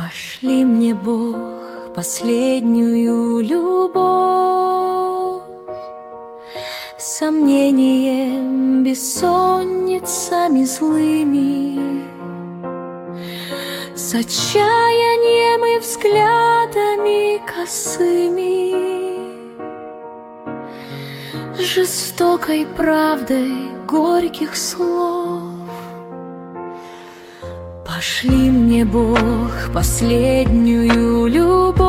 Пошли мне, Бог, последнюю любовь, сомнением, бессонницами злыми, с отчаянием и взглядами косыми, жестокой правдой горьких слов. Пошли мне, Бог, последнюю любовь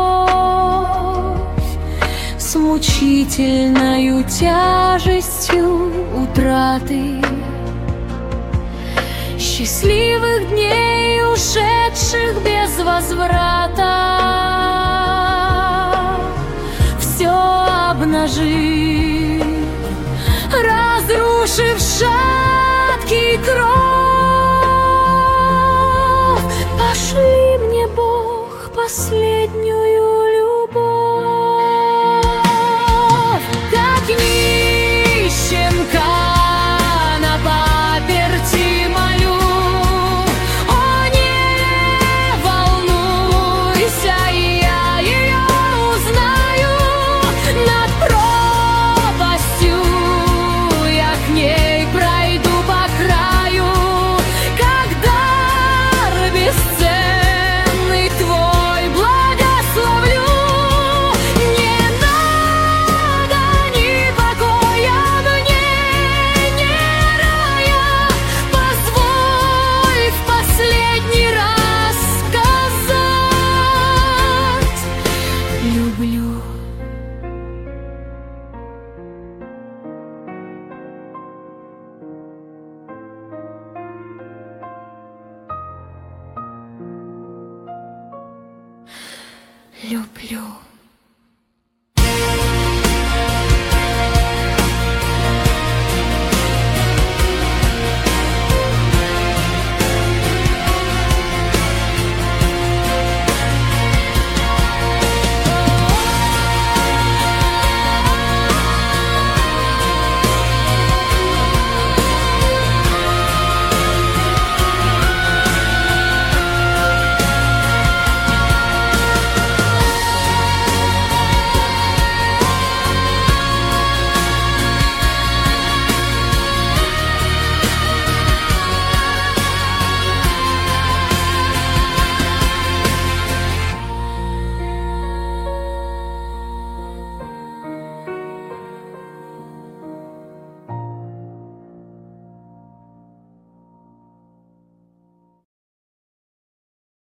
с мучительною тяжестью утраты счастливых дней, ушедших без возврата. Все обнажив, разрушив шаткий кров. Пошли мне, Бог, последнюю любовь, как нищенка на паперти молю. О, не волнуйся, я ее узнаю. Над пропастью я к ней пройду по краю, когда бесценный Твой благословлю. Не надо ни покоя мне, ни рая. Позволь в последний раз сказать: люблю. Люблю.